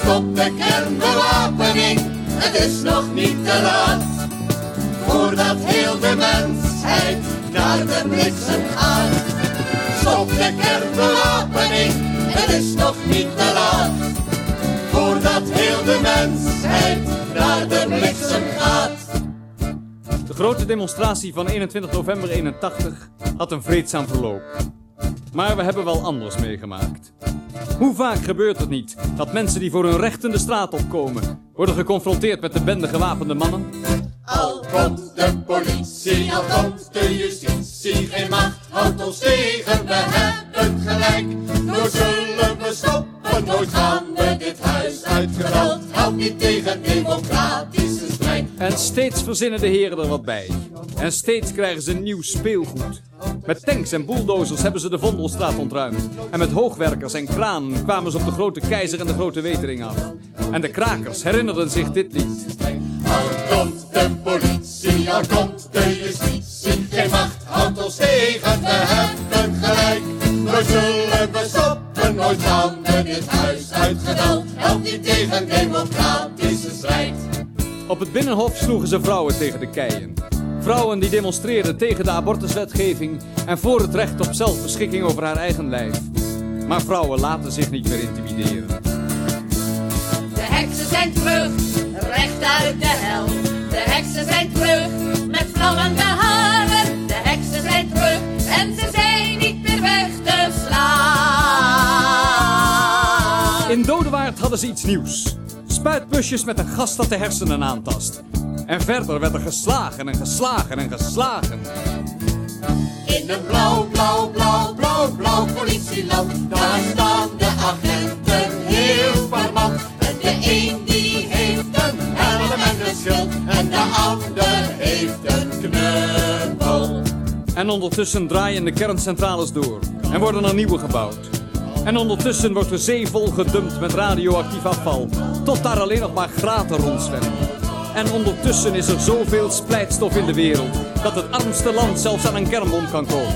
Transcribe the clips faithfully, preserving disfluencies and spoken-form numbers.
Stop de kernbewapening, het is nog niet te laat. Voordat heel de mensheid naar de bliksem gaat. Stop de kernbewapening, het is nog niet te laat. Voordat heel de mensheid naar de bliksem gaat. De grote demonstratie van eenentwintig november eenentachtig had een vreedzaam verloop. Maar we hebben wel anders meegemaakt. Hoe vaak gebeurt het niet dat mensen die voor hun rechten de straat opkomen worden geconfronteerd met de bende gewapende mannen? Al komt de politie, al komt de justitie, geen macht houdt ons tegen, we hebben gelijk. Nooit zullen we stoppen, nooit gaan we dit huis uit. Geweld houdt niet tegen democratische strijd. En steeds verzinnen de heren er wat bij. En steeds krijgen ze nieuw speelgoed. Met tanks en bulldozers hebben ze de Vondelstraat ontruimd. En met hoogwerkers en kraan kwamen ze op de Grote Keizer en de Grote Wetering af. En de krakers herinnerden zich dit lied. Al komt de politie, al komt de justitie, geen macht houdt ons tegen, we hebben gelijk. Nooit zullen we stoppen, nooit gaan we dit huis uit. Geweld helpt niet tegen democratische strijd. Op het Binnenhof sloegen ze vrouwen tegen de keien. Vrouwen die demonstreerden tegen de abortuswetgeving en voor het recht op zelfbeschikking over haar eigen lijf. Maar vrouwen laten zich niet meer intimideren. De heksen zijn terug, recht uit de hel. De heksen zijn terug, met vlammende haren. De heksen zijn terug en ze zijn niet meer weg te slaan. In Dodewaard hadden ze iets nieuws. Spuitbusjes met een gas dat de hersenen aantast. En verder werd er geslagen en geslagen en geslagen. In een blauw, blauw, blauw, blauw, blauw politieland, daar staan de agenten heel parmant. En de een die heeft een helm en een schild, en de ander heeft een knuppel. En ondertussen draaien de kerncentrales door en worden er nieuwe gebouwd. En ondertussen wordt de zee vol gedumpt met radioactief afval, tot daar alleen nog maar graten rondzwemmen. En ondertussen is er zoveel splijtstof in de wereld dat het armste land zelfs aan een kernbom kan komen.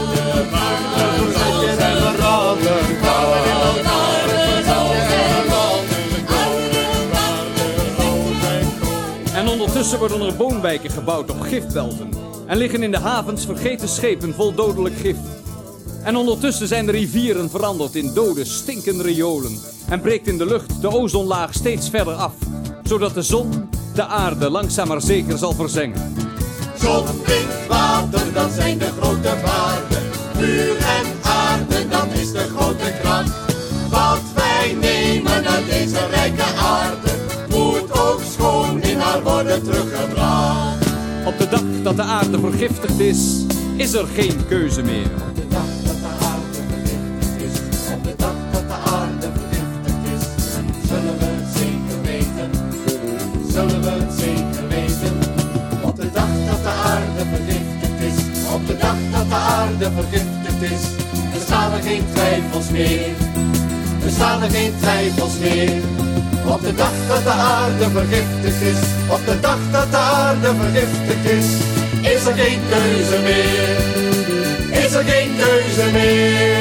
En ondertussen worden er woonwijken gebouwd op gifbelten en liggen in de havens vergeten schepen vol dodelijk gif. En ondertussen zijn de rivieren veranderd in dode, stinkende riolen en breekt in de lucht de ozonlaag steeds verder af, zodat de zon de aarde langzaam maar zeker zal verzengen. Zon, wind, water, dat zijn de grote waarden. Vuur en aarde, dat is de grote kracht. Wat wij nemen uit deze rijke aarde, moet ook schoon in haar worden teruggebracht. Op de dag dat de aarde vergiftigd is, is er geen keuze meer. Op de dag dat de aarde vergiftigd is, op de dag dat de aarde vergiftigd is, zullen we het zeker weten. Zullen we het zeker weten. Op de dag dat de aarde vergiftigd is, op de dag dat de aarde vergiftigd is, bestaan er geen twijfels meer. Bestaan er geen twijfels meer. Op de dag dat de aarde vergiftigd is, op de dag dat de aarde vergiftigd is, is er geen keuze meer. Is er geen keuze meer.